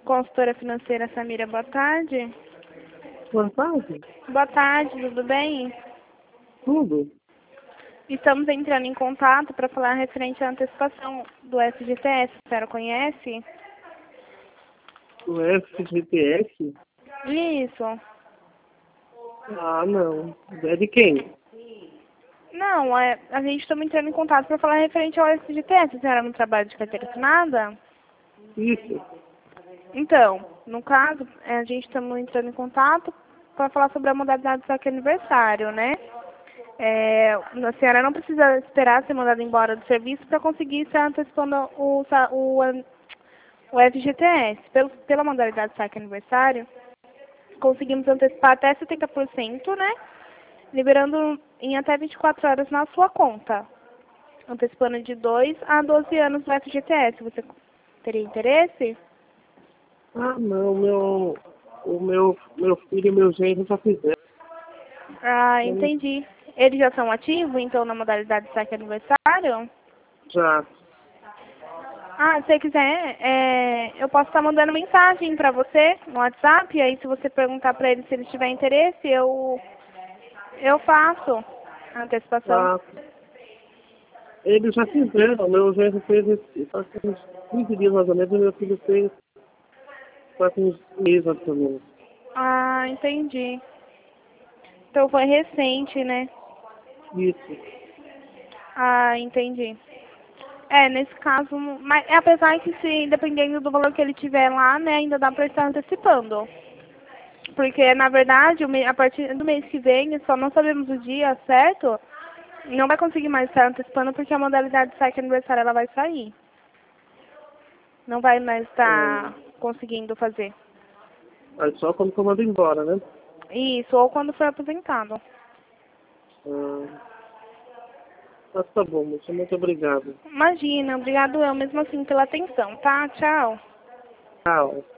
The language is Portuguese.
Consultora financeira Samira, boa tarde. Boa tarde. Boa tarde, tudo bem? Tudo? Estamos entrando em contato para falar referente à antecipação do FGTS. A senhora conhece? O FGTS? Isso. Ah, não. É de quem? Não, a gente está entrando em contato para falar referente ao FGTS. A senhora não trabalha de carteira assinada? Isso. Então, no caso, a gente estamos entrando em contato para falar sobre a modalidade do saque aniversário, né? A senhora não precisa esperar ser mandada embora do serviço para conseguir estar antecipando o FGTS. Pela modalidade do saque aniversário, conseguimos antecipar até 70%, né? Liberando em até 24 horas na sua conta. Antecipando de 2 a 12 anos do FGTS. Você teria interesse? Ah, não. Meu filho e meu genro já fizeram. Ah, entendi. Eles já são ativos, então, na modalidade de saque aniversário? Já. Ah, se você quiser, eu posso estar mandando mensagem para você no WhatsApp, e aí se você perguntar para eles se eles tiverem interesse, eu faço a antecipação. Ah, eles já fizeram. Meu genro fez faz uns 15 dias mais ou menos e meu filho fez faz uns meses mais ou menos. Ah, entendi. Então foi recente, né? Isso. Ah, entendi. Nesse caso, mas apesar que se, dependendo do valor que ele tiver lá, né, ainda dá para estar antecipando. Porque, na verdade, a partir do mês que vem, só não sabemos o dia certo, não vai conseguir mais estar antecipando porque a modalidade de saque aniversário ela vai sair. Não vai mais estar conseguindo fazer. Aí só quando for mandado embora, né? Isso, ou quando for aposentado. Ah, mas tá bom, moça. Muito obrigado. Imagina, obrigado eu mesmo assim pela atenção, tá? Tchau. Tchau.